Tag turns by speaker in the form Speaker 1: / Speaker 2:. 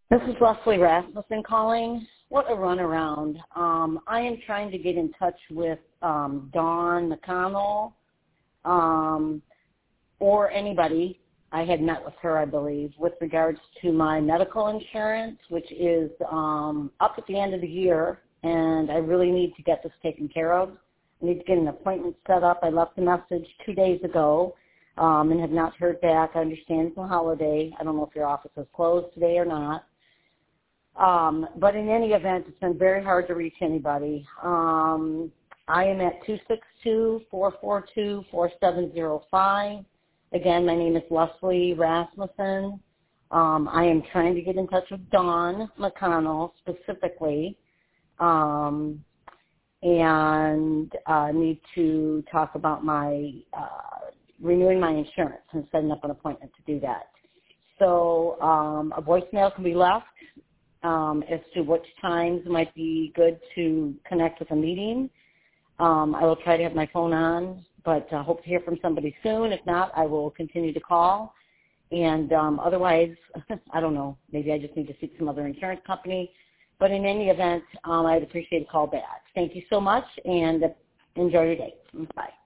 Speaker 1: This is Leslie Rasmussen calling. What a runaround. I am trying to get in touch with Dawn McConnell or anybody. I had met with her, I believe, with regards to my medical insurance, which is up at the end of the year, and I really need to get this taken care of. I need to get an appointment set up. I left a message 2 days ago and have not heard back. I understand it's a holiday. I don't know if your office is closed today or not. But in any event, it's been very hard to reach anybody. I am at 262-442-4705. Again, my name is Leslie Rasmussen. I am trying to get in touch with Dawn McConnell specifically, and need to talk about my renewing my insurance and setting up an appointment to do that. So a voicemail can be left as to which times might be good to connect with a meeting. I will try to have my phone on, but I hope to hear from somebody soon. If not, I will continue to call. And otherwise, I don't know, maybe I just need to seek some other insurance company. But in any event, I'd appreciate a call back. Thank you so much, and enjoy your day. Bye.